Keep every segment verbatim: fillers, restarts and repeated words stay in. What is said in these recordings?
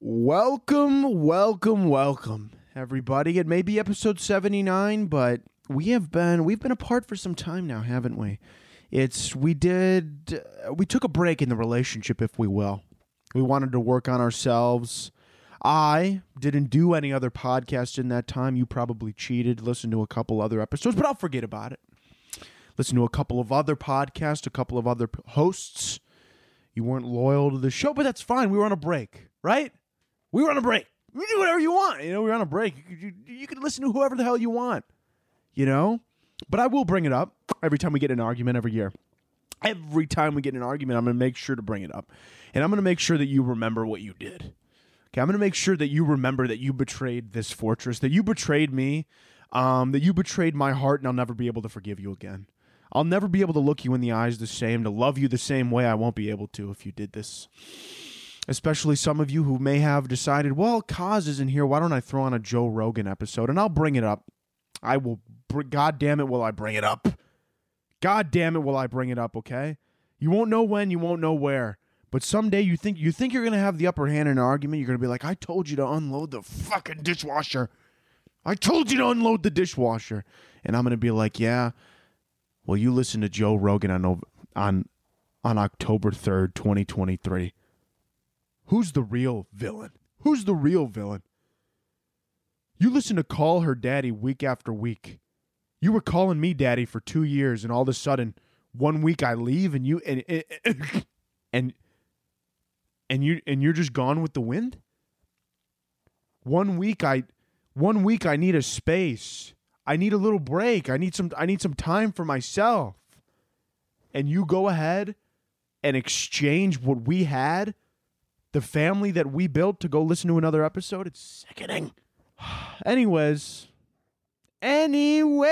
Welcome, welcome, welcome, everybody. It may be episode seventy-nine, but we have been we've been apart for some time now, haven't we? It's we did uh, we took a break in the relationship, if we will. We wanted to work on ourselves. I didn't do any other podcasts in that time. You probably cheated, listened to a couple other episodes, but I'll forget about it. Listen to a couple of other podcasts, a couple of other hosts. You weren't loyal to the show, but that's fine. We were on a break, right? We were on a break. You do whatever you want. You know, we were on a break. You, you, you can listen to whoever the hell you want, you know? But I will bring it up every time we get in an argument every year. Every time we get in an argument, I'm going to make sure to bring it up. And I'm going to make sure that you remember what you did. Okay, I'm going to make sure that you remember that you betrayed this fortress, that you betrayed me, um, that you betrayed my heart, and I'll never be able to forgive you again. I'll never be able to look you in the eyes the same, to love you the same way. I won't be able to if you did this. Especially some of you who may have decided, well, Kaz isn't here. Why don't I throw on a Joe Rogan episode? And I'll bring it up. I will. God damn it, will I bring it up? God damn it, will I bring it up? Okay. You won't know when. You won't know where. But someday you think you think you're gonna have the upper hand in an argument. You're gonna be like, I told you to unload the fucking dishwasher. I told you to unload the dishwasher. And I'm gonna be like, yeah. Well, you listen to Joe Rogan on on on October third, twenty twenty-three. Who's the real villain? Who's the real villain? You listen to Call Her Daddy week after week. You were calling me daddy for two years, and all of a sudden, one week I leave, and you and and and, and you and you're just gone with the wind. One week I, one week I need a space. I need a little break. I need some. I need some time for myself. And you go ahead and exchange what we had. The family that we built to go listen to another episode, it's sickening. Anyways, anyways,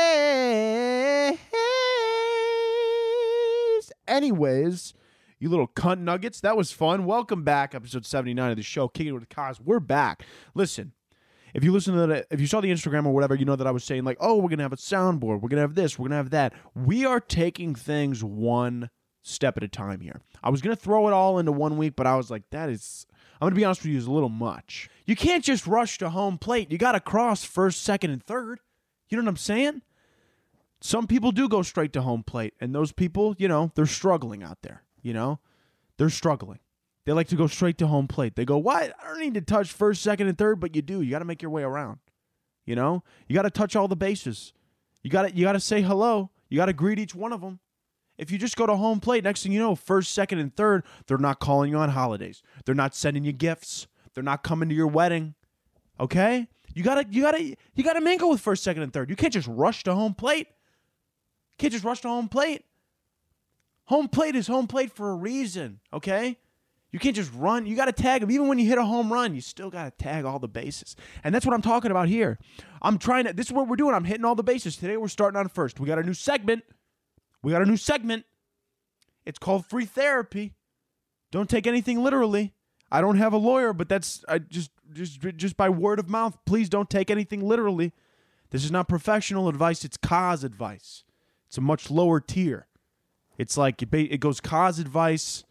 anyways, you little cunt nuggets, that was fun. Welcome back, episode seventy-nine of the show, Kicking It With Kaz. We're back. Listen, if you listen to that, if you saw the Instagram or whatever, you know that I was saying like, oh, we're gonna have a soundboard, we're gonna have this, we're gonna have that. We are taking things one step at a time here. I was going to throw it all into one week, but I was like, that is, I'm going to be honest with you, is a little much. You can't just rush to home plate. You got to cross first, second, and third. You know what I'm saying? Some people do go straight to home plate, and those people, you know, they're struggling out there, you know? They're struggling. They like to go straight to home plate. They go, what? I don't need to touch first, second, and third, but you do. You got to make your way around, you know? You got to touch all the bases. You got to you got to say hello. You got to greet each one of them. If you just go to home plate, next thing you know, first, second, and third, they're not calling you on holidays. They're not sending you gifts. They're not coming to your wedding. Okay? You gotta, you gotta, you gotta mingle with first, second, and third. You can't just rush to home plate. You can't just rush to home plate. Home plate is home plate for a reason. Okay? You can't just run. You gotta tag them. Even when you hit a home run, you still gotta tag all the bases. And that's what I'm talking about here. I'm trying to. This is what we're doing. I'm hitting all the bases. Today we're starting on first. We got a new segment. We got a new segment. It's called Free Therapy. Don't take anything literally. I don't have a lawyer, but that's I just just just by word of mouth. Please don't take anything literally. This is not professional advice. It's Kaz advice. It's a much lower tier. It's like it, it goes Kaz advice,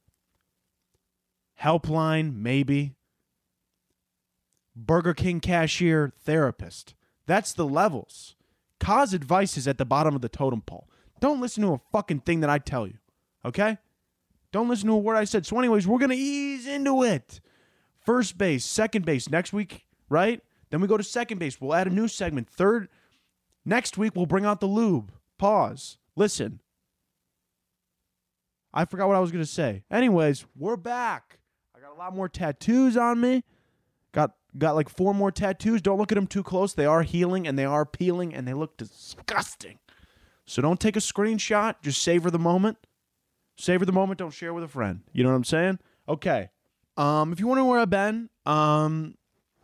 helpline, maybe, Burger King cashier, therapist. That's the levels. Kaz advice is at the bottom of the totem pole. Don't listen to a fucking thing that I tell you, okay? Don't listen to a word I said. So anyways, we're going to ease into it. First base, second base, next week, right? Then we go to second base. We'll add a new segment. Third, next week, we'll bring out the lube. Pause. Listen. I forgot what I was going to say. Anyways, we're back. I got a lot more tattoos on me. Got got like four more tattoos. Don't look at them too close. They are healing, and they are peeling, and they look disgusting. So don't take a screenshot. Just savor the moment. Savor the moment. Don't share with a friend. You know what I'm saying? Okay. Um, if you wonder where I've been, um,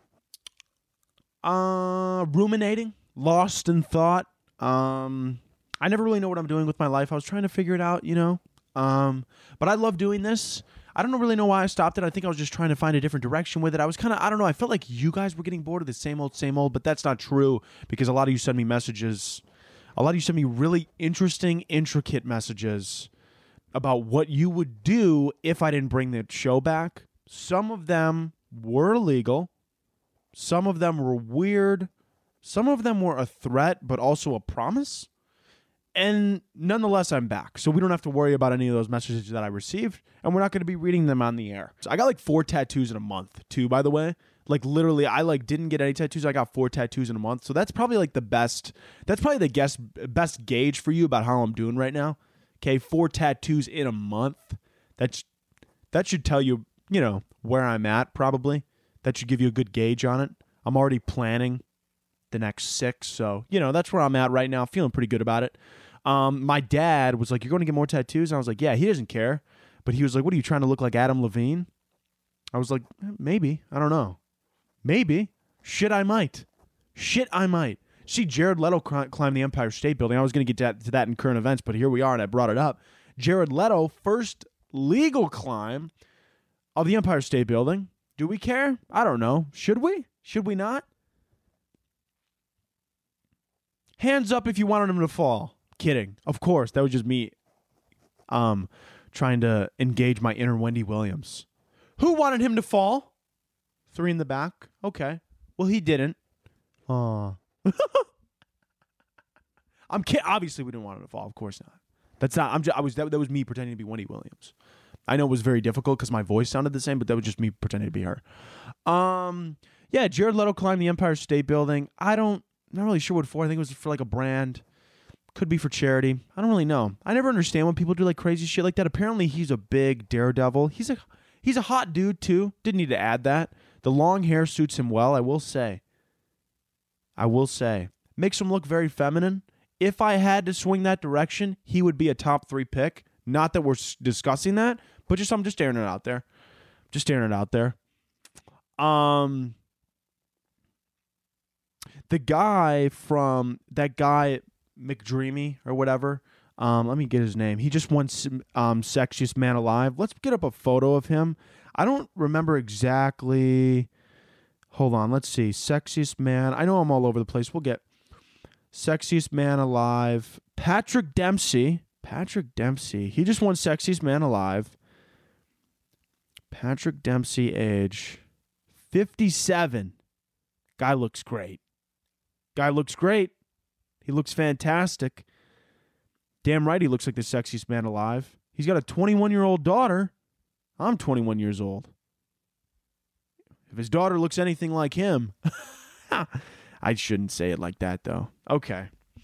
uh, ruminating, lost in thought. Um, I never really know what I'm doing with my life. I was trying to figure it out, you know. Um, but I love doing this. I don't really know why I stopped it. I think I was just trying to find a different direction with it. I was kind of, I don't know. I felt like you guys were getting bored of the same old, same old, but that's not true because a lot of you send me messages. A lot of you send me really interesting, intricate messages about what you would do if I didn't bring the show back. Some of them were illegal. Some of them were weird. Some of them were a threat, but also a promise. And nonetheless, I'm back. So we don't have to worry about any of those messages that I received. And we're not going to be reading them on the air. So I got like four tattoos in a month too, by the way. Like literally, I like didn't get any tattoos. I got four tattoos in a month. So that's probably like the best. That's probably the guess, best gauge for you about how I'm doing right now. Okay, four tattoos in a month. That's that should tell you, you know, where I'm at probably. That should give you a good gauge on it. I'm already planning the next six. So, you know, that's where I'm at right now. Feeling pretty good about it. Um, my dad was like, "You're going to get more tattoos?" And I was like, "Yeah." He doesn't care. But he was like, "What are you trying to look like Adam Levine?" I was like, "Maybe. I don't know. Maybe. Shit, I might. Shit, I might." See, Jared Leto climbed the Empire State Building. I was going to get to that, to that in current events, but here we are, and I brought it up. Jared Leto, first legal climb of the Empire State Building. Do we care? I don't know. Should we? Should we not? Hands up if you wanted him to fall. Kidding. Of course. That was just me um, trying to engage my inner Wendy Williams. Who wanted him to fall? Three in the back. Okay. Well, he didn't. Aw. I'm kidding. Obviously, we didn't want him to fall. Of course not. That's not. I'm just. I was. That, that was me pretending to be Wendy Williams. I know it was very difficult because my voice sounded the same, but that was just me pretending to be her. Um. Yeah. Jared Leto climbed the Empire State Building. I don't. I'm not really sure what for. I think it was for like a brand. Could be for charity. I don't really know. I never understand when people do like crazy shit like that. Apparently, he's a big daredevil. He's a. He's a hot dude too. Didn't need to add that. The long hair suits him well. I will say. I will say. Makes him look very feminine. If I had to swing that direction, he would be a top three pick. Not that we're discussing that, but just I'm just staring it out there. Just staring it out there. Um, the guy from that guy McDreamy or whatever. Um, let me get his name. He just won um, Sexiest Man Alive. Let's get up a photo of him. I don't remember exactly. Hold on. Let's see. Sexiest Man. I know I'm all over the place. We'll get Sexiest Man Alive. Patrick Dempsey. Patrick Dempsey. He just won Sexiest Man Alive. Patrick Dempsey, age fifty-seven. Guy looks great. Guy looks great. He looks fantastic. Damn right he looks like the sexiest man alive. He's got a twenty-one-year-old daughter. I'm twenty-one years old. If his daughter looks anything like him. I shouldn't say it like that, though. Okay.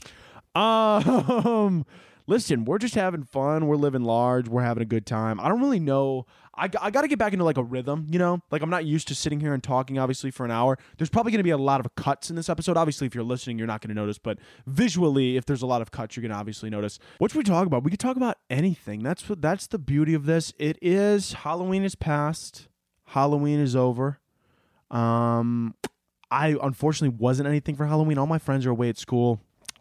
Um, listen, we're just having fun. We're living large. We're having a good time. I don't really know. I, I got to get back into like a rhythm, you know? Like I'm not used to sitting here and talking, obviously, for an hour. There's probably going to be a lot of cuts in this episode. Obviously, if you're listening, you're not going to notice. But visually, if there's a lot of cuts, you're going to obviously notice. What should we talk about? We could talk about anything. That's what. That's the beauty of this. It is Halloween is past. Halloween is over. Um, I unfortunately wasn't anything for Halloween. All my friends are away at school.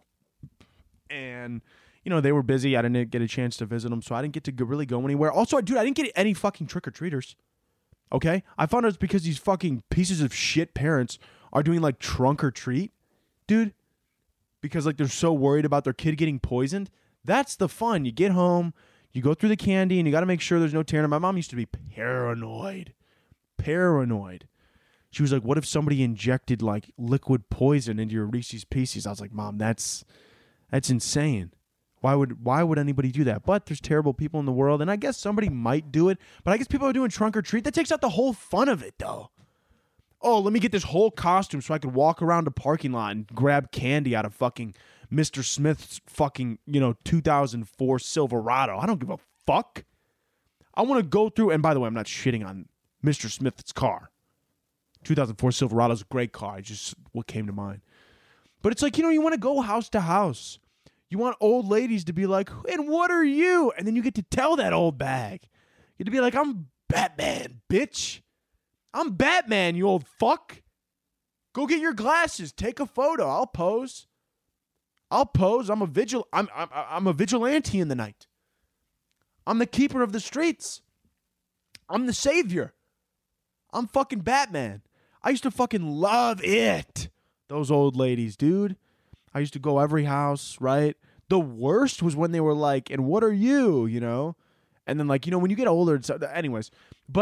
And, you know, they were busy. I didn't get a chance to visit them, so I didn't get to go, really go anywhere. Also, dude, I didn't get any fucking trick-or-treaters. Okay? I found out it's because these fucking pieces of shit parents are doing, like, trunk-or-treat. Dude. Because, like, they're so worried about their kid getting poisoned. That's the fun. You get home, you go through the candy, and you got to make sure there's no tearing. My mom used to be paranoid. Paranoid. She was like, what if somebody injected, like, liquid poison into your Reese's Pieces? I was like, Mom, that's that's insane. Why would why would anybody do that? But there's terrible people in the world, and I guess somebody might do it. But I guess people are doing trunk or treat. That takes out the whole fun of it, though. Oh, let me get this whole costume so I could walk around a parking lot and grab candy out of fucking Mister Smith's fucking, you know, two thousand four Silverado. I don't give a fuck. I want to go through, and by the way, I'm not shitting on Mister Smith's car. two thousand four Silverado is a great car. It's just what came to mind. But it's like, you know, you want to go house to house. You want old ladies to be like, and what are you? And then you get to tell that old bag. You get to be like, I'm Batman, bitch. I'm Batman, you old fuck. Go get your glasses. Take a photo. I'll pose. I'll pose. I'm a vigil. I'm I'm I'm a vigilante in the night. I'm the keeper of the streets. I'm the savior. I'm fucking Batman. I used to fucking love it. Those old ladies, dude. I used to go every house, right? The worst was when they were like, and what are you, you know? And then like, you know, when you get older, so, anyways. But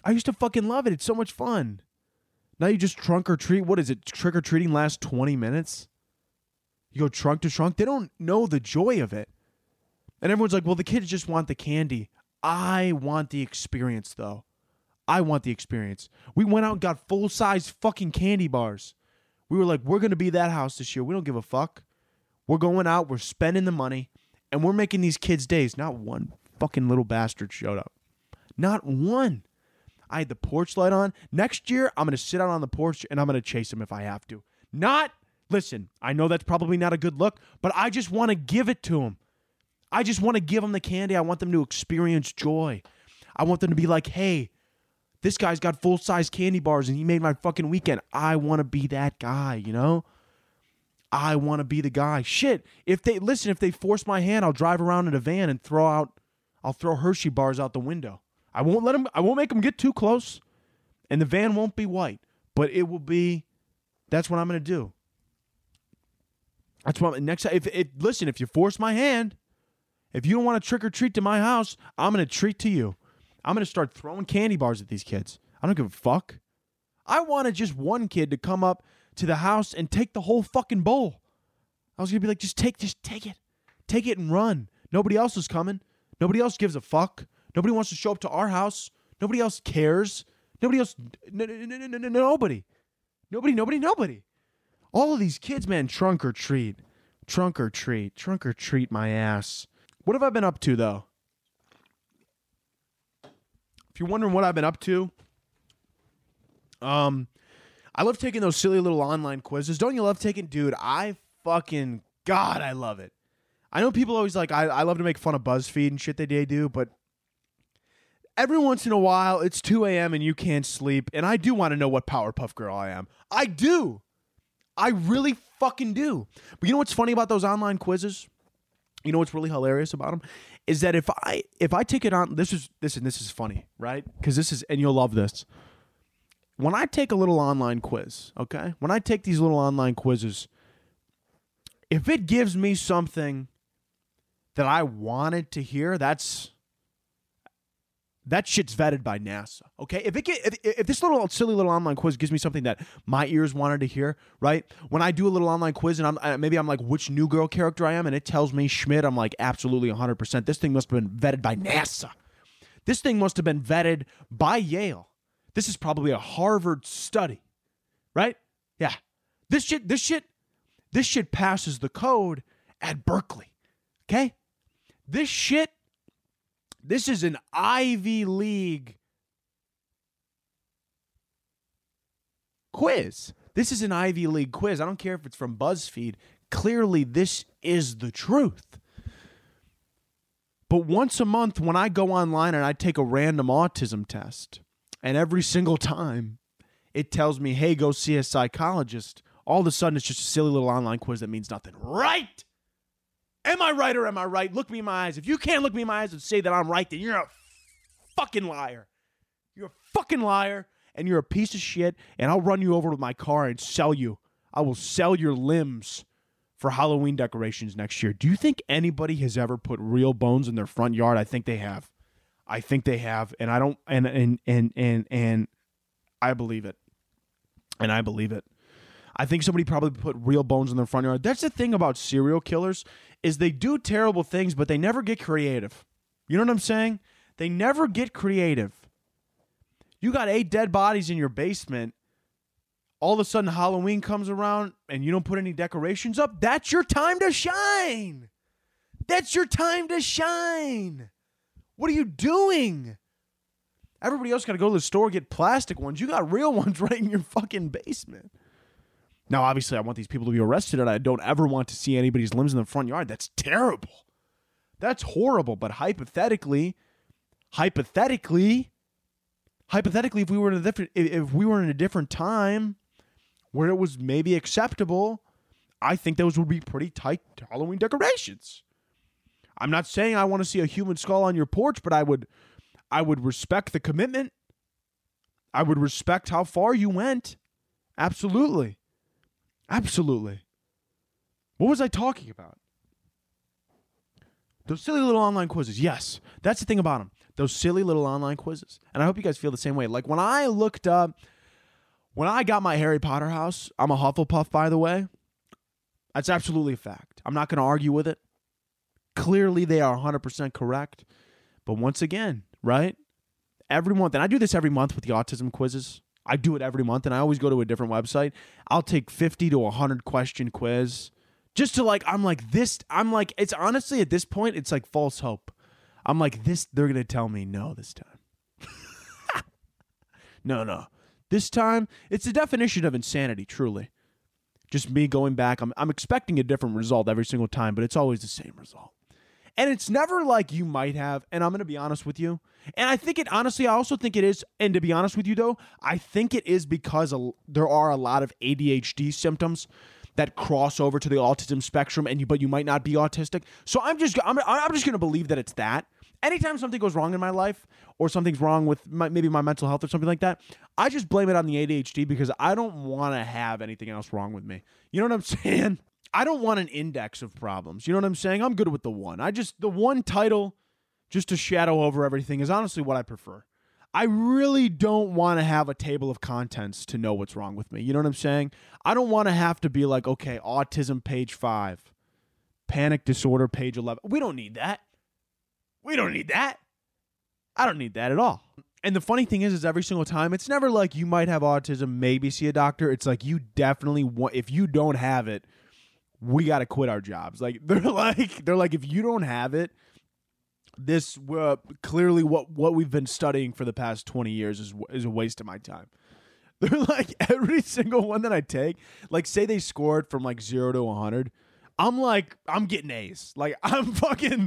I used to fucking love it. It's so much fun. Now you just trunk or treat. What is it? Trick or treating lasts twenty minutes? You go trunk to trunk. They don't know the joy of it. And everyone's like, well, the kids just want the candy. I want the experience, though. I want the experience. We went out and got full-size fucking candy bars. We were like, we're going to be that house this year. We don't give a fuck. We're going out. We're spending the money. And we're making these kids' days. Not one fucking little bastard showed up. Not one. I had the porch light on. Next year, I'm going to sit out on the porch and I'm going to chase him if I have to. Not, listen, I know that's probably not a good look, but I just want to give it to him. I just want to give them the candy. I want them to experience joy. I want them to be like, hey, this guy's got full-size candy bars and he made my fucking weekend. I want to be that guy, you know? I want to be the guy. Shit, if they, listen, if they force my hand, I'll drive around in a van and throw out, I'll throw Hershey bars out the window. I won't let them, I won't make them get too close. And the van won't be white, but it will be, that's what I'm going to do. That's what, next time, if, if, listen, if you force my hand, if you don't want to trick or treat to my house, I'm going to treat to you. I'm going to start throwing candy bars at these kids. I don't give a fuck. I wanted just one kid to come up to the house and take the whole fucking bowl. I was going to be like, just take, just take it. Take it and run. Nobody else is coming. Nobody else gives a fuck. Nobody wants to show up to our house. Nobody else cares. Nobody else, n- n- n- n- nobody. Nobody, nobody, nobody. All of these kids, man, trunk or treat. Trunk or treat. Trunk or treat my ass. What have I been up to, though? If you're wondering what I've been up to, um, I love taking those silly little online quizzes. Don't you love taking, dude, I fucking, God, I love it. I know people always like, I, I love to make fun of BuzzFeed and shit that they do, but every once in a while, it's two a.m. and you can't sleep, and I do want to know what Powerpuff Girl I am. I do. I really fucking do. But you know what's funny about those online quizzes? You know what's really hilarious about them is that if I if I take it on, this is this and this is funny, right? Because this is, and you'll love this. When I take a little online quiz, okay? When I take these little online quizzes, if it gives me something that I wanted to hear, that's that shit's vetted by NASA, okay? If it get, if, if this little silly little online quiz gives me something that my ears wanted to hear, right? When I do a little online quiz and I'm uh, maybe I'm like, which New Girl character I am, and it tells me Schmidt, I'm like, absolutely one hundred percent. This thing must have been vetted by NASA. This thing must have been vetted by Yale. This is probably a Harvard study, right? Yeah. This shit, this shit, this shit passes the code at Berkeley, okay? This shit, this is an Ivy League quiz. This is an Ivy League quiz. I don't care if it's from BuzzFeed. Clearly, this is the truth. But once a month, when I go online and I take a random autism test, and every single time it tells me, hey, go see a psychologist, all of a sudden it's just a silly little online quiz that means nothing. Right? Am I right or am I right? Look me in my eyes. If you can't look me in my eyes and say that I'm right, then you're a fucking liar. You're a fucking liar, and you're a piece of shit, and I'll run you over with my car and sell you. I will sell your limbs for Halloween decorations next year. Do you think anybody has ever put real bones in their front yard? I think they have. I think they have, and I don't, and and and and and I believe it. And I believe it. I think somebody probably put real bones in their front yard. That's the thing about serial killers, is they do terrible things, but they never get creative. You know what I'm saying? They never get creative. You got eight dead bodies in your basement. All of a sudden Halloween comes around and you don't put any decorations up. That's your time to shine. That's your time to shine. What are you doing? Everybody else got to go to the store, get plastic ones. You got real ones right in your fucking basement. Now, obviously, I want these people to be arrested, and I don't ever want to see anybody's limbs in the front yard. That's terrible. That's horrible. But hypothetically, hypothetically, hypothetically, if we were in a different, if we were in a different time where it was maybe acceptable, I think those would be pretty tight Halloween decorations. I'm not saying I want to see a human skull on your porch, but I would, I would respect the commitment. I would respect how far you went. Absolutely. Absolutely. What was I talking about? Those silly little online quizzes. Yes, that's the thing about them. Those silly little online quizzes. And I hope you guys feel the same way. Like when I looked up, when I got my Harry Potter house, I'm a Hufflepuff, by the way. That's absolutely a fact. I'm not going to argue with it. Clearly, they are one hundred percent correct. But once again, right? Every month, and I do this every month with the autism quizzes. I do it every month, and I always go to a different website. I'll take fifty to one hundred question quiz just to like, I'm like this, I'm like, it's honestly at this point, it's like false hope. I'm like this, they're going to tell me no this time. no, no. This time, it's the definition of insanity, truly. Just me going back, I'm, I'm expecting a different result every single time, but it's always the same result. And it's never like you might have, and I'm going to be honest with you. And I think it, honestly, I also think it is, and to be honest with you though, I think it is because a, there are a lot of A D H D symptoms that cross over to the autism spectrum, and you, but you might not be autistic. So I'm just, I'm, I'm just going to believe that it's that. Anytime something goes wrong in my life, or something's wrong with my, maybe my mental health or something like that, I just blame it on the A D H D because I don't want to have anything else wrong with me. You know what I'm saying? I don't want an index of problems. You know what I'm saying? I'm good with the one. I just, the one title just to shadow over everything is honestly what I prefer. I really don't want to have a table of contents to know what's wrong with me. You know what I'm saying? I don't want to have to be like, okay, autism page five, panic disorder page eleven. We don't need that. We don't need that. I don't need that at all. And the funny thing is, is every single time, it's never like you might have autism, maybe see a doctor. It's like you definitely want, if you don't have it, we got to quit our jobs. Like they're like, they're like, if you don't have it, this uh, clearly what, what we've been studying for the past twenty years is, is a waste of my time. They're like every single one that I take, like say they scored from like zero to a hundred. I'm like, I'm getting A's. Like I'm fucking,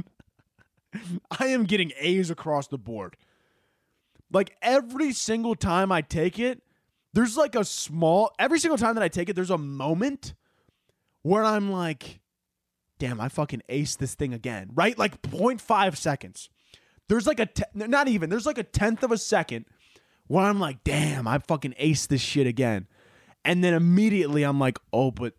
I am getting A's across the board. Like every single time I take it, there's like a small, every single time that I take it, there's a moment where I'm like, damn, I fucking aced this thing again, right? Like zero point five seconds. There's like a, te- not even, there's like a tenth of a second where I'm like, damn, I fucking aced this shit again. And then immediately I'm like, oh, but,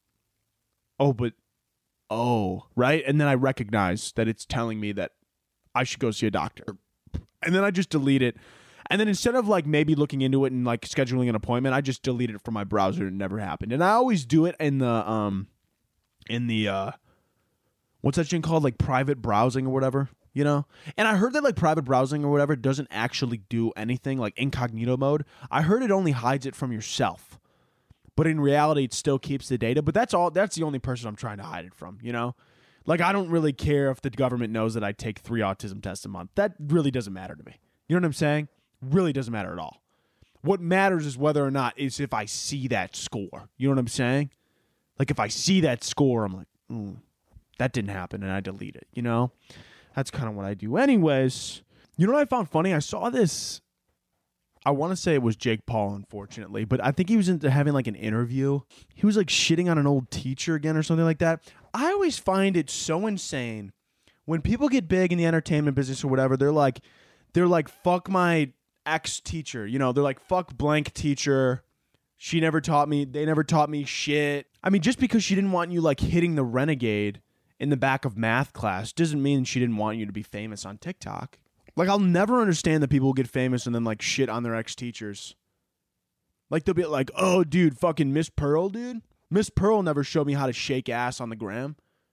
oh, but, oh, right? And then I recognize that it's telling me that I should go see a doctor. And then I just delete it. And then instead of like maybe looking into it and like scheduling an appointment, I just delete it from my browser. It never happened. And I always do it in the, um, in the, uh, what's that thing called? Like private browsing or whatever, you know? And I heard that like private browsing or whatever doesn't actually do anything, like incognito mode. I heard it only hides it from yourself. But in reality, it still keeps the data. But that's all, that's the only person I'm trying to hide it from, you know? Like, I don't really care if the government knows that I take three autism tests a month. That really doesn't matter to me. You know what I'm saying? Really doesn't matter at all. What matters is whether or not is if I see that score. You know what I'm saying? Like, if I see that score, I'm like, mm, that didn't happen, and I delete it, you know? That's kind of what I do. Anyways, you know what I found funny? I saw this. I want to say it was Jake Paul, unfortunately, but I think he was into having like an interview. He was like shitting on an old teacher again or something like that. I always find it so insane when people get big in the entertainment business or whatever. They're like, they're like, fuck my ex teacher. You know, they're like, fuck blank teacher. She never taught me. They never taught me shit. I mean, just because she didn't want you like hitting the renegade in the back of math class doesn't mean she didn't want you to be famous on TikTok. Like, I'll never understand that people get famous and then, like, shit on their ex-teachers. Like, they'll be like, oh, dude, fucking Miss Pearl, dude. Miss Pearl never showed me how to shake ass on the gram.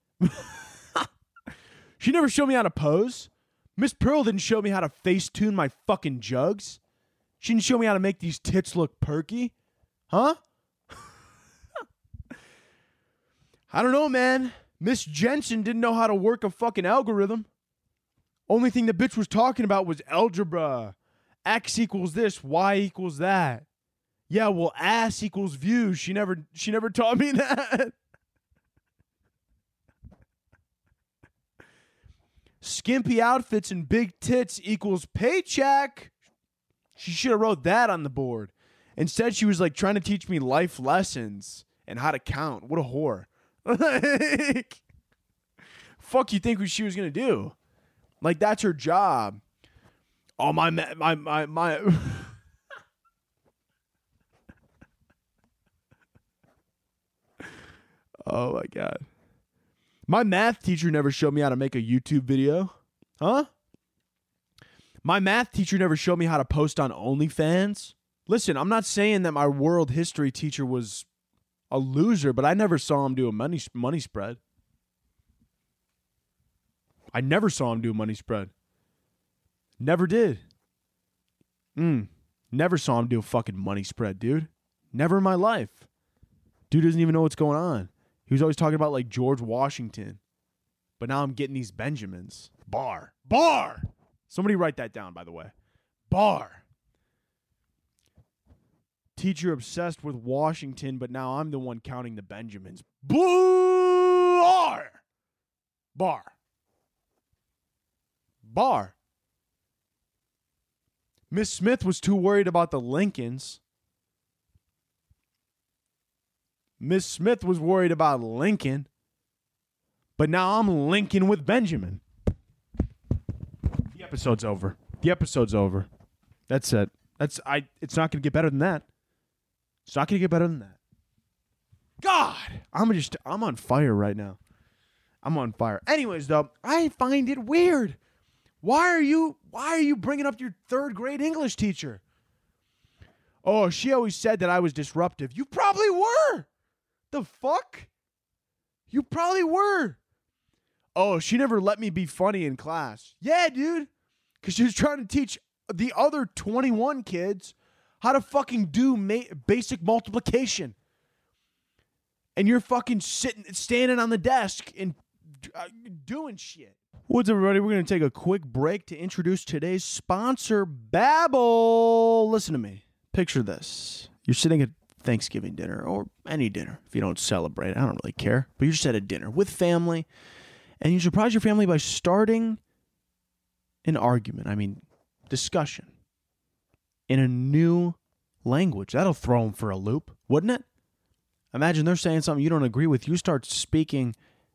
She never showed me how to pose. Miss Pearl didn't show me how to face-tune my fucking jugs. She didn't show me how to make these tits look perky. Huh? I don't know, man. Miss Jensen didn't know how to work a fucking algorithm. Only thing the bitch was talking about was algebra. X equals this, Y equals that. Yeah, well, ass equals views. She never she never taught me that. Skimpy outfits and big tits equals paycheck. She should have wrote that on the board. Instead, she was like trying to teach me life lessons and how to count. What a whore. Like, fuck you think she was going to do? Like, that's her job. Oh, my, my, my, my. Oh, my God. My math teacher never showed me how to make a YouTube video. Huh? My math teacher never showed me how to post on OnlyFans. Listen, I'm not saying that my world history teacher was a loser, but I never saw him do a money money spread. I never saw him do a money spread. Never did. Mm. Never saw him do a fucking money spread, dude. Never in my life. Dude doesn't even know what's going on. He was always talking about like George Washington. But now I'm getting these Benjamins. Bar. Bar! Somebody write that down, by the way. Bar. Teacher obsessed with Washington, but now I'm the one counting the Benjamins. Bar! Bar. Bar. Miss Smith was too worried about the Lincolns. Miss Smith was worried about Lincoln. But now I'm linking with Benjamin. The episode's over. The episode's over. That's it. That's I. It's not going to get better than that. It's not going to get better than that. God, I'm just. I'm on fire right now. I'm on fire. Anyways, though, I find it weird. Why are you? Why are you bringing up your third grade English teacher? Oh, she always said that I was disruptive. You probably were. The fuck? You probably were. Oh, she never let me be funny in class. Yeah, dude. Because she was trying to teach the other twenty-one kids how to fucking do ma- basic multiplication. And you're fucking sitting, standing on the desk and uh, doing shit. What's up, everybody? We're going to take a quick break to introduce today's sponsor, Babbel. Listen to me. Picture this. You're sitting at Thanksgiving dinner or any dinner. If you don't celebrate, I don't really care. But you're just at a dinner with family. And you surprise your family by starting an argument. I mean, discussion in a new language. That'll throw them for a loop, wouldn't it? Imagine they're saying something you don't agree with. You start speaking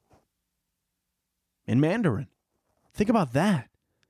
in Mandarin. Think about that.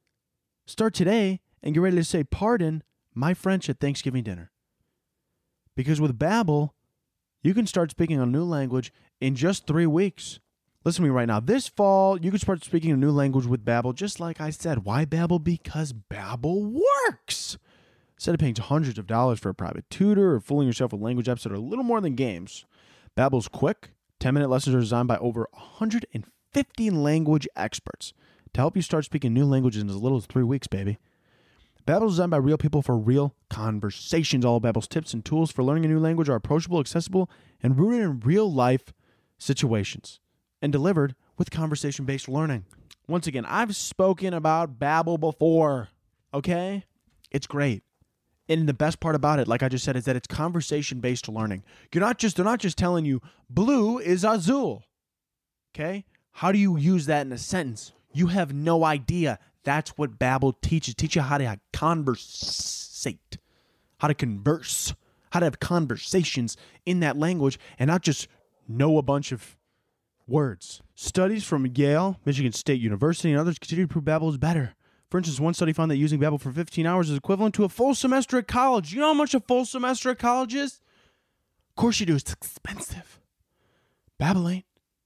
Start today and get ready to say, pardon my French at Thanksgiving dinner. Because with Babbel, you can start speaking a new language in just three weeks. Listen to me right now. This fall, you can start speaking a new language with Babbel, just like I said. Why Babbel? Because Babbel works. Instead of paying hundreds of dollars for a private tutor or fooling yourself with language apps that are a little more than games, Babbel's quick, ten-minute lessons are designed by over one hundred fifty language experts to help you start speaking new languages in as little as three weeks, baby. Babbel is designed by real people for real conversations. All of Babbel's tips and tools for learning a new language are approachable, accessible, and rooted in real-life situations, and delivered with conversation-based learning. Once again, I've spoken about Babbel before, okay? It's great. And the best part about it, like I just said, is that it's conversation-based learning. You're not just, they're not just telling you blue is azul, okay? How do you use that in a sentence? You have no idea. That's what Babbel teaches. Teach you how to conversate, how to converse, how to have conversations in that language and not just know a bunch of words. Studies from Yale, Michigan State University, and others continue to prove Babbel is better. For instance, one study found that using Babbel for fifteen hours is equivalent to a full semester at college. You know how much a full semester at college is? Of course you do. It's expensive. Babbel ain't.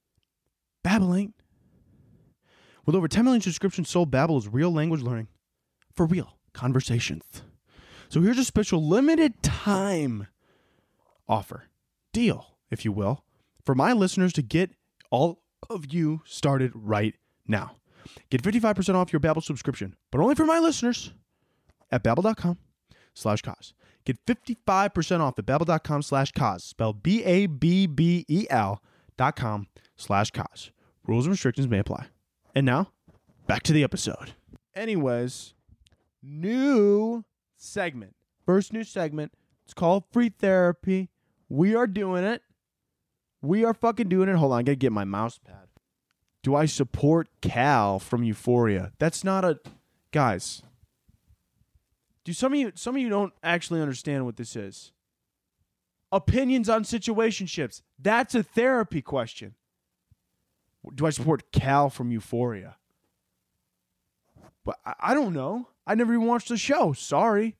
Babbel ain't. With over ten million subscriptions sold, Babbel is real language learning for real conversations. So here's a special limited time offer, deal, if you will, for my listeners to get all of you started right now. Get fifty-five percent off your Babbel subscription, but only for my listeners at babbel.com slash cause. Get fifty-five percent off at babbel.com slash cause, spelled B A B B E L dot com slash cause. Rules and restrictions may apply. And now, back to the episode. Anyways, new segment. First new segment. It's called Free Therapy. We are doing it. We are fucking doing it. Hold on, I gotta get my mouse pad. Do I support Cal from Euphoria? That's not a... Guys. Do some of you some of you don't actually understand what this is? Opinions on situationships. That's a therapy question. Do I support Cal from Euphoria? But I, I don't know. I never even watched the show. Sorry.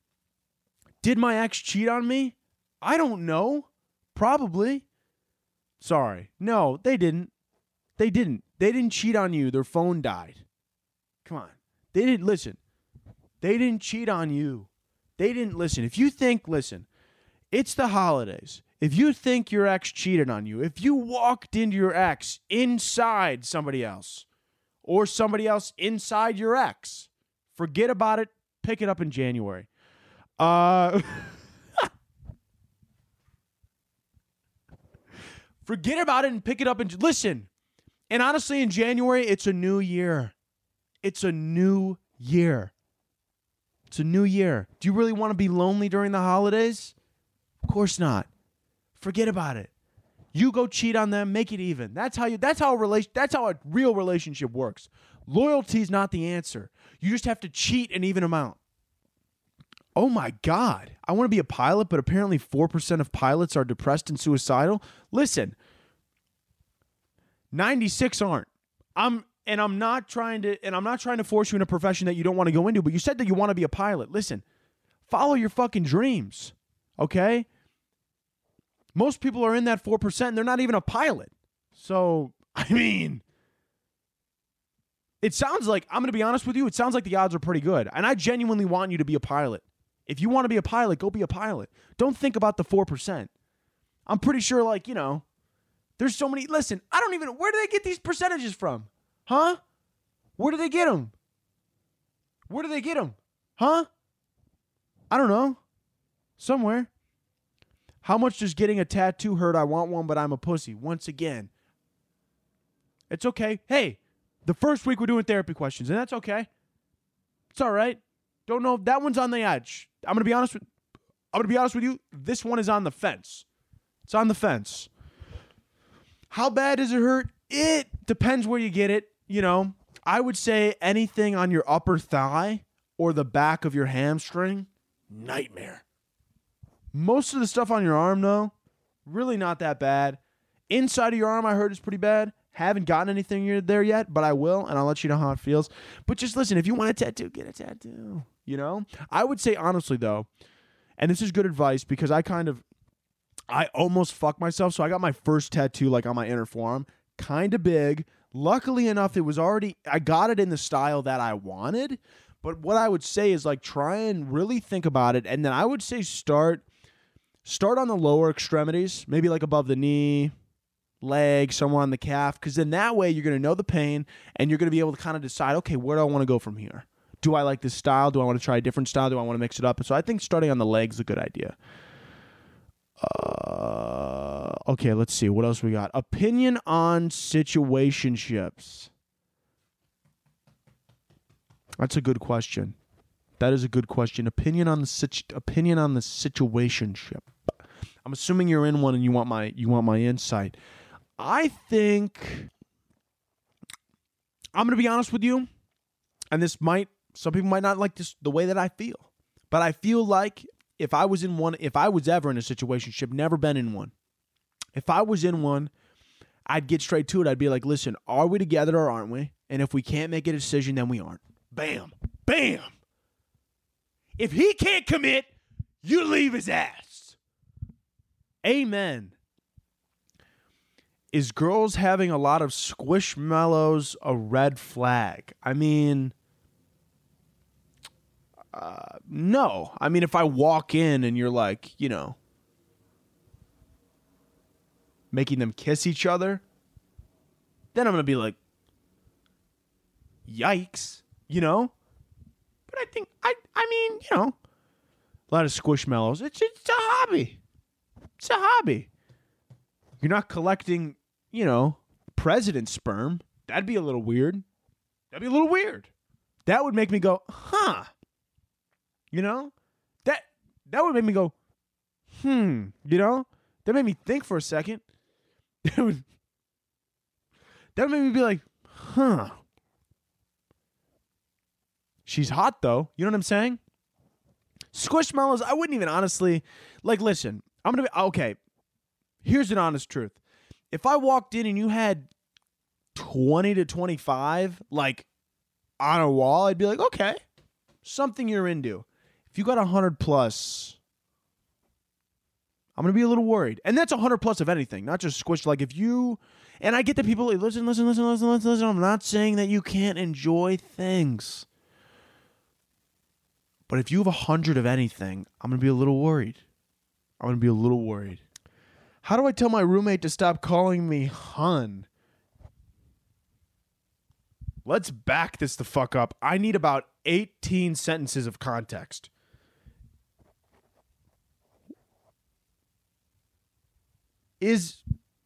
Did my ex cheat on me? I don't know. Probably. Sorry. No, they didn't. They didn't. They didn't cheat on you. Their phone died. Come on. They didn't. Listen. They didn't cheat on you. They didn't listen. If you think, listen, it's the holidays. If you think your ex cheated on you, if you walked into your ex inside somebody else or somebody else inside your ex, forget about it. Pick it up in January. Uh, forget about it and pick it up and listen. And honestly, in January, it's a new year. It's a new year. It's a new year. Do you really want to be lonely during the holidays? Of course not. Forget about it. You go cheat on them, make it even. That's how you that's how a relation that's how a real relationship works. Loyalty is not the answer. You just have to cheat an even amount. Oh my God. I want to be a pilot, but apparently four percent of pilots are depressed and suicidal. Listen. ninety-six aren't. I'm and I'm not trying to and I'm not trying to force you in a profession that you don't want to go into, but you said that you want to be a pilot. Listen. Follow your fucking dreams. Okay? Most people are in that four percent and they're not even a pilot. So, I mean, it sounds like, I'm going to be honest with you, it sounds like the odds are pretty good. And I genuinely want you to be a pilot. If you want to be a pilot, go be a pilot. Don't think about the four percent. I'm pretty sure, like, you know, there's so many. Listen, I don't even, where do they get these percentages from? Huh? Where do they get them? Where do they get them? Huh? I don't know. Somewhere. How much does getting a tattoo hurt? I want one, but I'm a pussy. Once again. It's okay. Hey, the first week we're doing therapy questions, and that's okay. It's all right. Don't know. That one's on the edge. I'm gonna be honest with I'm gonna be honest with you. This one is on the fence. It's on the fence. How bad does it hurt? It depends where you get it. You know, I would say anything on your upper thigh or the back of your hamstring, nightmare. Most of the stuff on your arm, though, really not that bad. Inside of your arm, I heard is pretty bad. Haven't gotten anything there yet, but I will, and I'll let you know how it feels. But just listen, if you want a tattoo, get a tattoo. You know? I would say, honestly, though, and this is good advice because I kind of, I almost fucked myself. So I got my first tattoo, like, on my inner forearm. Kind of big. Luckily enough, it was already, I got it in the style that I wanted. But what I would say is, like, try and really think about it. And then I would say start... Start on the lower extremities, maybe like above the knee, leg, somewhere on the calf, because then that way you're going to know the pain and you're going to be able to kind of decide, okay, where do I want to go from here? Do I like this style? Do I want to try a different style? Do I want to mix it up? And so I think starting on the legs is a good idea. Uh, okay, let's see. What else we got? Opinion on situationships. That's a good question. That is a good question. Opinion on the situ- opinion on the situationship. I'm assuming you're in one and you want my you want my insight. I think I'm going to be honest with you, and this might some people might not like this the way that I feel, but I feel like if I was in one, if I was ever in a situationship, never been in one. If I was in one, I'd get straight to it. I'd be like, listen, are we together or aren't we? And if we can't make a decision, then we aren't. Bam, bam. If he can't commit, you leave his ass. Amen. Is girls having a lot of squishmallows a red flag? I mean, uh, no. I mean, if I walk in and you're like, you know, making them kiss each other, then I'm going to be like, yikes, you know? But I think, I I mean, you know, a lot of squishmallows. It's, it's a hobby. It's a hobby. You're not collecting, you know, president sperm. That'd be a little weird. That'd be a little weird. That would make me go, huh. You know? That that would make me go, hmm. You know? That made me think for a second. That would, that would make me be like, huh. She's hot, though. You know what I'm saying? Squishmallows, I wouldn't even honestly... Like, listen, I'm going to be... Okay, here's an honest truth. If I walked in and you had twenty to twenty-five, like, on a wall, I'd be like, okay, something you're into. If you got one hundred plus, I'm going to be a little worried. And that's one hundred plus of anything, not just squish. Like, if you... And I get that people... Like, listen, listen, listen, listen, listen, listen. I'm not saying that you can't enjoy things. But if you have a hundred of anything, I'm going to be a little worried. I'm going to be a little worried. How do I tell my roommate to stop calling me hun? Let's back this the fuck up. I need about eighteen sentences of context. Is...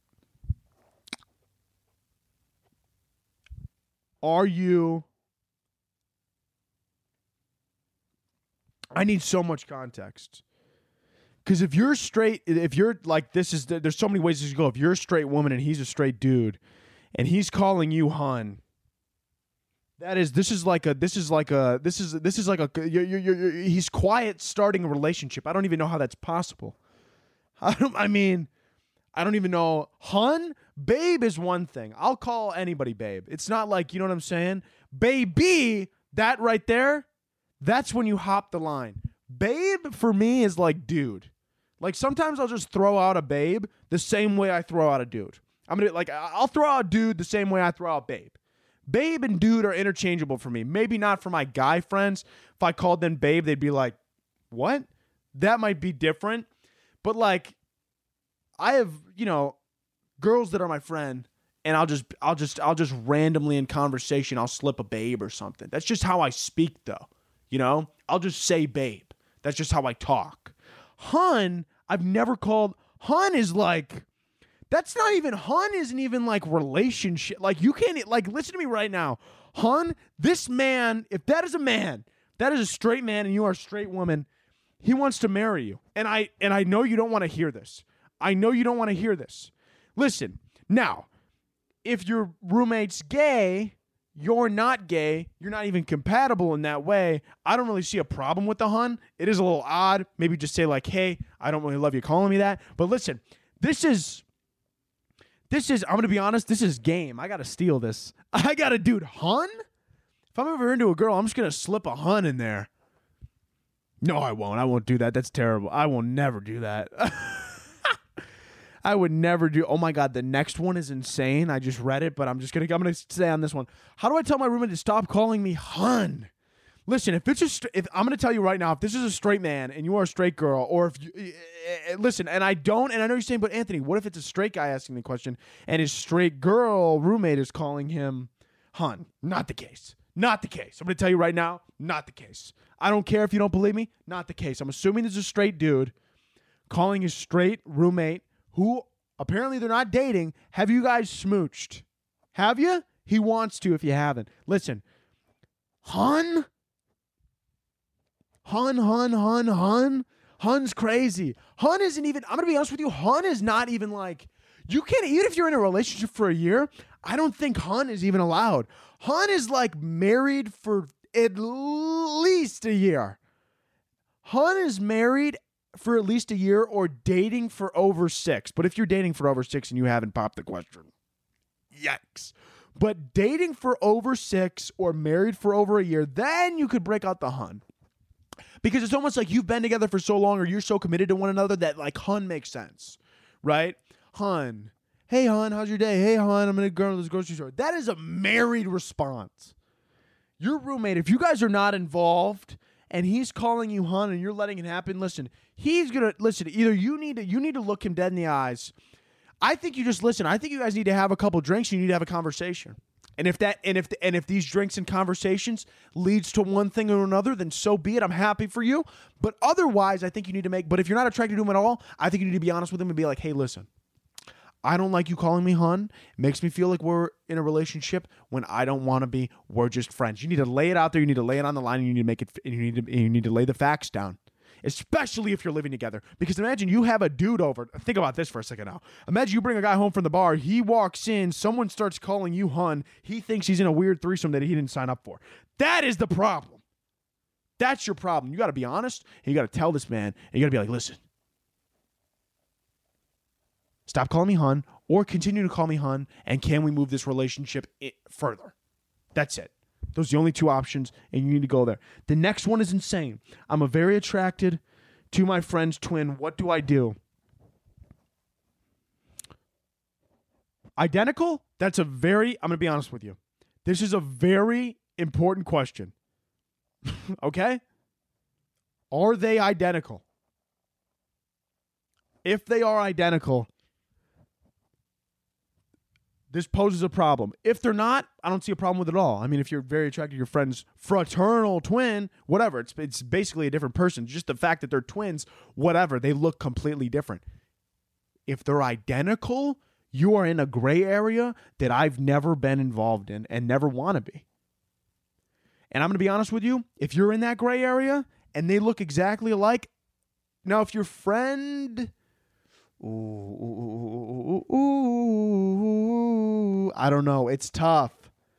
Are you... I need so much context. Because if you're straight, if you're like, this is, there's so many ways this could go. If you're a straight woman and he's a straight dude and he's calling you hun, that is, this is like a, this is like a, this is, this is like a, you're, you're, you're, he's quiet starting a relationship. I don't even know how that's possible. I don't, I mean, I don't even know. Hun, babe is one thing. I'll call anybody babe. It's not like, you know what I'm saying? Baby, that right there, that's when you hop the line. Babe for me is like dude. Like sometimes I'll just throw out a babe the same way I throw out a dude. I'm gonna like I'll throw out dude the same way I throw out babe. Babe and dude are interchangeable for me. Maybe not for my guy friends. If I called them babe, they'd be like, "What?" That might be different. But like I have, you know, girls that are my friend and I'll just I'll just I'll just randomly in conversation I'll slip a babe or something. That's just how I speak though. You know? I'll just say babe. That's just how I talk. Hun, I've never called. Hun is like, that's not even, hun isn't even like relationship. Like you can't, like listen to me right now. Hun, this man, if that is a man, that is a straight man and you are a straight woman, he wants to marry you. And I, and I know you don't want to hear this. I know you don't want to hear this. Listen, now, if your roommate's gay, you're not gay, you're not even compatible in that way, I don't really see a problem with the hun. It is a little odd. Maybe just say like, hey, I don't really love you calling me that. But listen, this is, this is, I'm going to be honest, this is game. I got to steal this. I got to, dude, hun? If I'm ever into a girl, I'm just going to slip a hun in there. No, I won't. I won't do that. That's terrible. I will never do that. I would never do. Oh my God, the next one is insane. I just read it, but I'm just gonna. I'm gonna stay on this one. How do I tell my roommate to stop calling me hun? Listen, if it's a, if I'm gonna tell you right now, if this is a straight man and you are a straight girl, or if you uh, listen, and I don't, and I know you're saying, but Anthony, what if it's a straight guy asking the question and his straight girl roommate is calling him hun? Not the case. Not the case. I'm gonna tell you right now, not the case. I don't care if you don't believe me. Not the case. I'm assuming there's a straight dude calling his straight roommate, who apparently they're not dating. Have you guys smooched? Have you? He wants to if you haven't. Listen, hun? Hun, hun, hun, hun? Hun's crazy. Hun isn't even, I'm going to be honest with you, hun is not even like, you can't, even if you're in a relationship for a year, I don't think hun is even allowed. Hun is like married for at least a year. Hun is married for at least a year or dating for over six. But if you're dating for over six and you haven't popped the question, yikes. But dating for over six or married for over a year, then you could break out the hun. Because it's almost like you've been together for so long or you're so committed to one another that like hun makes sense, right? Hun. Hey, hun, how's your day? Hey, hun, I'm going to go to this grocery store. That is a married response. Your roommate, if you guys are not involved and he's calling you hun and you're letting it happen, listen, he's going to, listen, either you need to, you need to look him dead in the eyes. I think you just listen. I think you guys need to have a couple drinks. You need to have a conversation. And if that, and if, and if these drinks and conversations leads to one thing or another, then so be it. I'm happy for you. But otherwise, I think you need to make, but if you're not attracted to him at all, I think you need to be honest with him and be like, hey, listen, I don't like you calling me hun. It makes me feel like we're in a relationship when I don't want to be. We're just friends. You need to lay it out there. You need to lay it on the line. And you need to make it. And you need to. You need to lay the facts down, especially if you're living together. Because imagine you have a dude over. Think about this for a second now. Imagine you bring a guy home from the bar. He walks in. Someone starts calling you hun. He thinks he's in a weird threesome that he didn't sign up for. That is the problem. That's your problem. You got to be honest. And you got to tell this man. And you got to be like, listen. Stop calling me hun, or continue to call me hun, and can we move this relationship I- further? That's it. Those are the only two options, and you need to go there. The next one is insane. I'm a very attracted to my friend's twin. What do I do? Identical? That's a very, I'm going to be honest with you. This is a very important question. Okay? Are they identical? If they are identical, this poses a problem. If they're not, I don't see a problem with it at all. I mean, if you're very attracted to your friend's fraternal twin, whatever, it's it's basically a different person. Just the fact that they're twins, whatever, they look completely different. If they're identical, you are in a gray area that I've never been involved in and never want to be. And I'm going to be honest with you, if you're in that gray area and they look exactly alike, now if your friend... Ooh, ooh, ooh, I don't know. It's tough.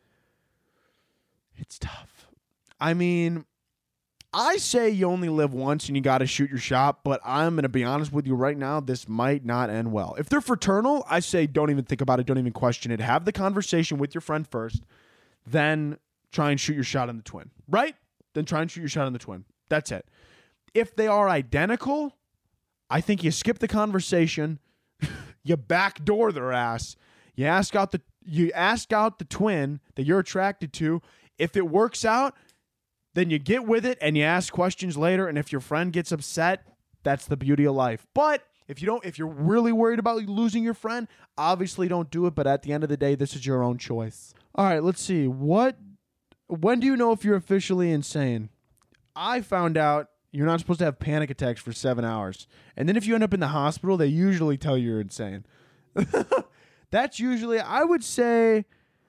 It's tough. I mean, I say you only live once and you got to shoot your shot, but I'm going to be honest with you right now, this might not end well. If they're fraternal, I say don't even think about it, don't even question it. Have the conversation with your friend first, then try and shoot your shot on the twin, right? Then try and shoot your shot on the twin. That's it. If they are identical, I think you skip the conversation, you backdoor their ass, you ask out the you ask out the twin that you're attracted to. If it works out, then you get with it and you ask questions later. And if your friend gets upset, that's the beauty of life. But if you don't, if you're really worried about losing your friend, obviously don't do it. But at the end of the day, this is your own choice. All right, let's see. What? When do you know if you're officially insane? I found out you're not supposed to have panic attacks for seven hours. And then if you end up in the hospital, they usually tell you you're insane. That's usually, I would say,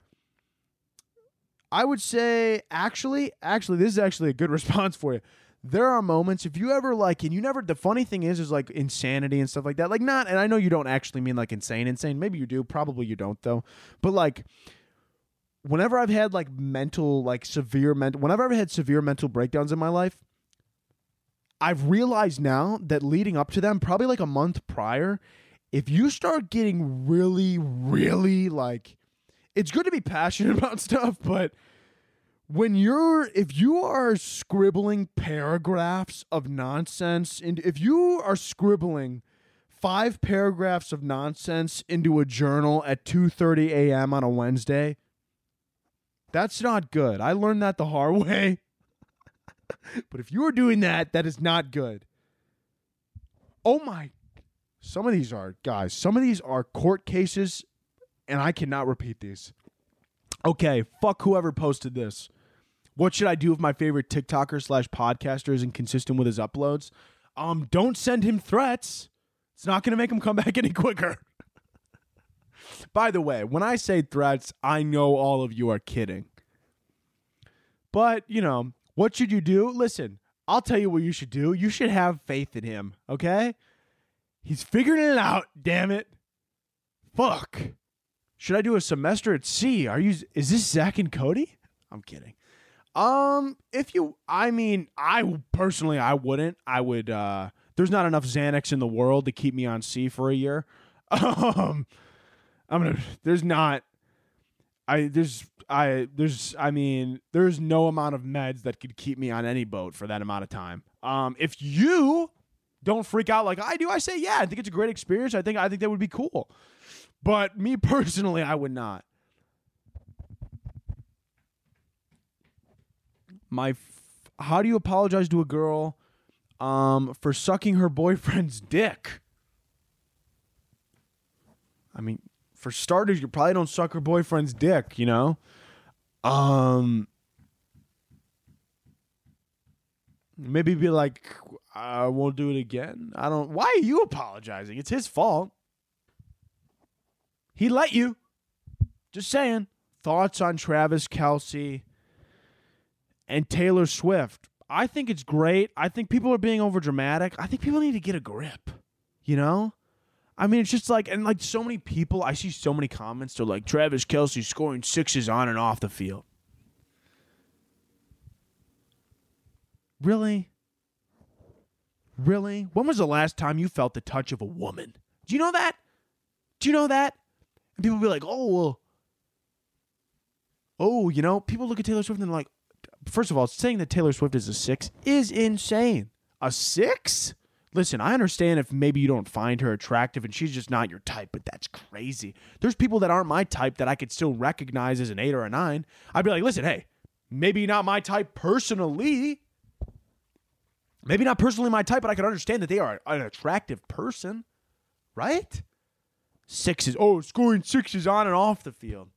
I would say, actually, actually, this is actually a good response for you. There are moments, if you ever like, and you never, the funny thing is, is like insanity and stuff like that. Like not, and I know you don't actually mean like insane, insane. Maybe you do. Probably you don't though. But like, whenever I've had like mental, like severe mental, whenever I've had severe mental breakdowns in my life, I've realized now that leading up to them, probably like a month prior, if you start getting really, really like, it's good to be passionate about stuff, but when you're, if you are scribbling paragraphs of nonsense, and if you are scribbling five paragraphs of nonsense into a journal at two thirty a.m. on a Wednesday, that's not good. I learned that the hard way. But if you are doing that, that is not good. Oh my. Some of these are, guys, some of these are court cases, and I cannot repeat these. Okay, fuck whoever posted this. What should I do if my favorite TikToker slash podcaster isn't consistent with his uploads? Um, don't send him threats. It's not going to make him come back any quicker. By the way, when I say threats, I know all of you are kidding. But, you know, what should you do? Listen, I'll tell you what you should do. You should have faith in him, okay? He's figuring it out, damn it. Fuck. Should I do a semester at sea? Are you, is this Zach and Cody? I'm kidding. Um, if you, I mean, I personally, I wouldn't. I would, uh, there's not enough Xanax in the world to keep me on sea for a year. Um, I'm gonna, there's not, I, there's, I, there's, I mean, there's no amount of meds that could keep me on any boat for that amount of time. Um, if you don't freak out like I do, I say, yeah, I think it's a great experience. I think, I think that would be cool. But me personally, I would not. My, f- how do you apologize to a girl um, for sucking her boyfriend's dick? I mean, for starters, you probably don't suck her boyfriend's dick, you know? Um, maybe be like, I won't do it again. I don't, why are you apologizing? It's his fault. He let you. Just saying. Thoughts on Travis Kelce and Taylor Swift? I think it's great. I think people are being overdramatic. I think people need to get a grip, you know? I mean, it's just like, and like so many people, I see so many comments, they're like, Travis Kelce scoring sixes on and off the field. Really? Really? When was the last time you felt the touch of a woman? Do you know that? Do you know that? And people be like, oh, well, oh, you know, people look at Taylor Swift and they're like, first of all, saying that Taylor Swift is a six is insane. A six? Listen, I understand if maybe you don't find her attractive and she's just not your type, but that's crazy. There's people that aren't my type that I could still recognize as an eight or a nine. I'd be like, listen, hey, maybe not my type personally, Maybe not personally my type, but I can understand that they are an attractive person, right? Sixes. Oh, scoring sixes on and off the field.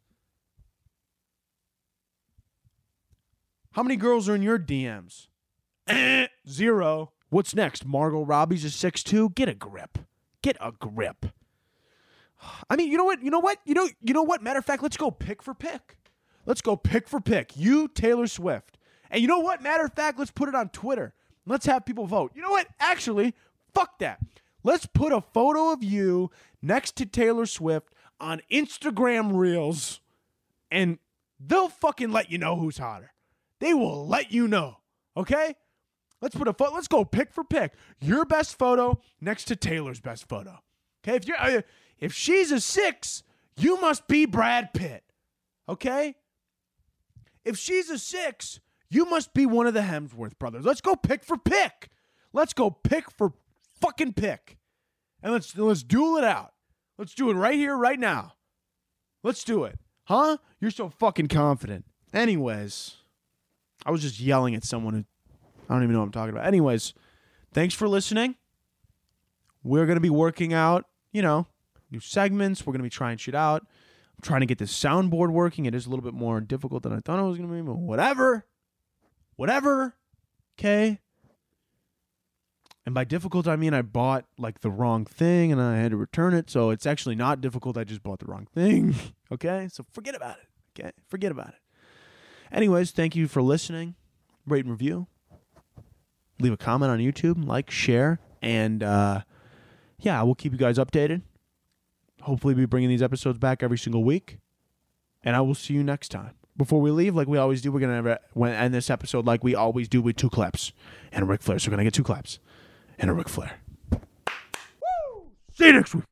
How many girls are in your D Ms? Eh, zero. What's next? Margot Robbie's a six two? Get a grip. Get a grip. I mean, you know what? You know what? You know, you know what? Matter of fact, let's go pick for pick. Let's go pick for pick. You, Taylor Swift. And you know what? Matter of fact, let's put it on Twitter. Let's have people vote. You know what? Actually, fuck that. Let's put a photo of you next to Taylor Swift on Instagram Reels, and they'll fucking let you know who's hotter. They will let you know. Okay? Let's put a photo. Let's go pick for pick. Your best photo next to Taylor's best photo. Okay? If you're uh, if she's a six, you must be Brad Pitt. Okay? If she's a six, you must be one of the Hemsworth brothers. Let's go pick for pick. Let's go pick for fucking pick. And let's let's duel it out. Let's do it right here, right now. Let's do it. Huh? You're so fucking confident. Anyways, I was just yelling at someone who I don't even know what I'm talking about. Anyways, thanks for listening. We're going to be working out, you know, new segments. We're going to be trying shit out. I'm trying to get this soundboard working. It is a little bit more difficult than I thought it was going to be, but whatever. Whatever. Okay? And by difficult, I mean I bought, like, the wrong thing, and I had to return it, so it's actually not difficult. I just bought the wrong thing. Okay? So forget about it. Okay? Forget about it. Anyways, thank you for listening. Rate and review. Leave a comment on YouTube. Like, share. And, uh, yeah, we'll keep you guys updated. Hopefully be bringing these episodes back every single week. And I will see you next time. Before we leave, like we always do, we're going to end this episode like we always do with two claps and a Ric Flair. So we're going to get two claps and a Ric Flair. Woo! See you next week.